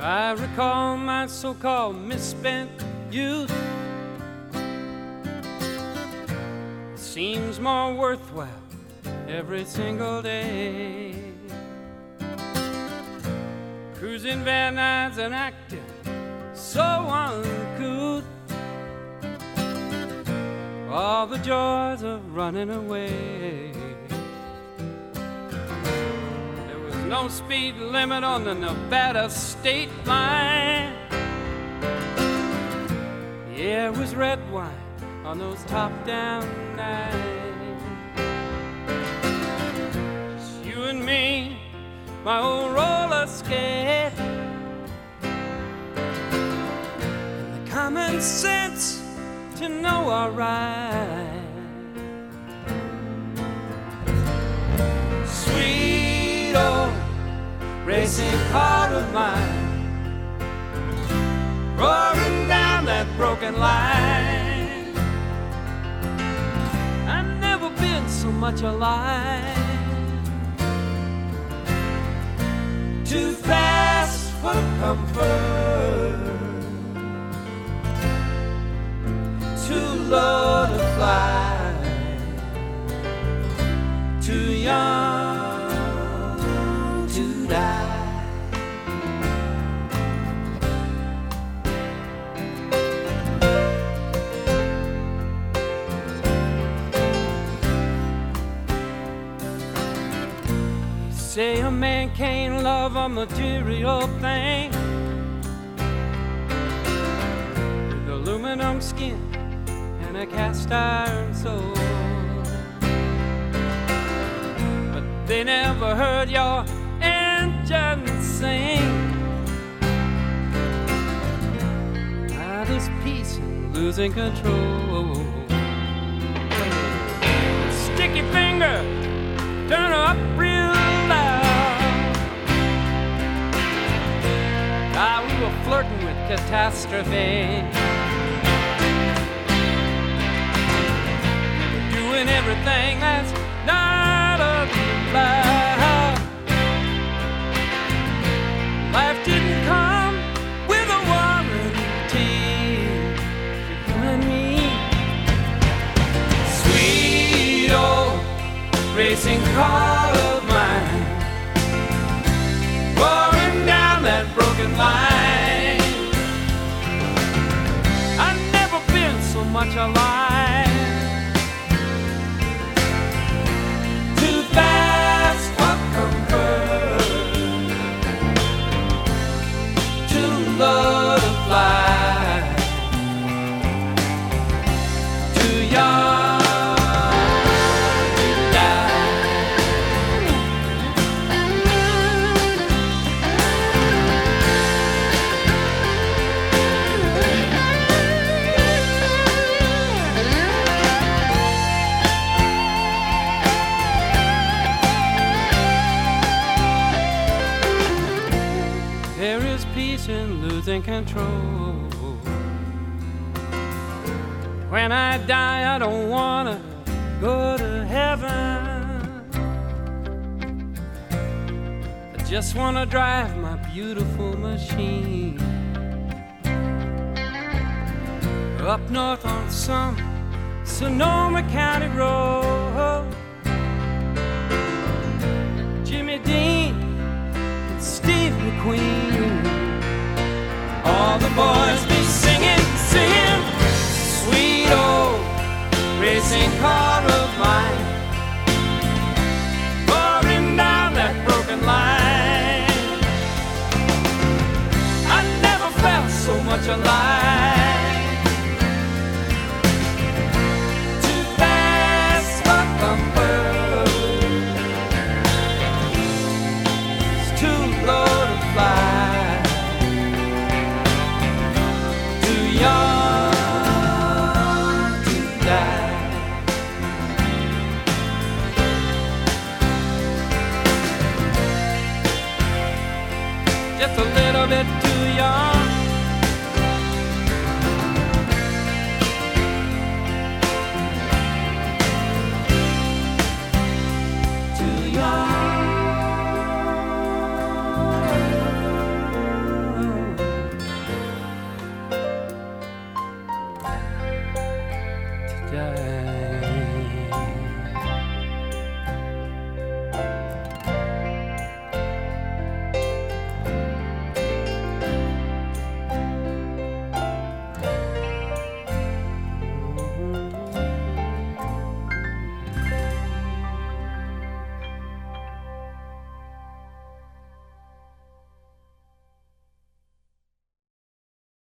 I recall my so-called misspent youth. It seems more worthwhile every single day. Cruising Van Nuys and acting so uncouth. All the joys of running away. There was no speed limit on the Nevada state line. The air was red wine on those top-down nights. Just you and me, my old roller skate, and the common sense to know our right. Sweet old racing car of mine, roaring down that broken line. I've never been so much alive. Too fast for comfort, too low to fly, too young to die. Say a man can't love a material thing with aluminum skin and a cast iron soul, but they never heard your engine sing. Ah, this peace and losing control. Sticky finger, turn her up real loud. Ah, we were flirting with catastrophe. Doing everything that's not allowed. Life didn't come with a warranty for you and me. Sweet old racing car of mine, roaring down that broken line. I've never been so much alive. Too fast for comfort, too low to fly, too young to die. There is peace in losing control. When I die, I don't wanna go to heaven. I just wanna drive my beautiful machine up north on some Sonoma County road. Jimmy Dean and Steve McQueen, all the boys be singing, singing. Sweet old racing car of mine, roaring down that broken line. I never felt so much alive. Too fast for comfort, it's too low to fly, too young to die. Just a little bit too young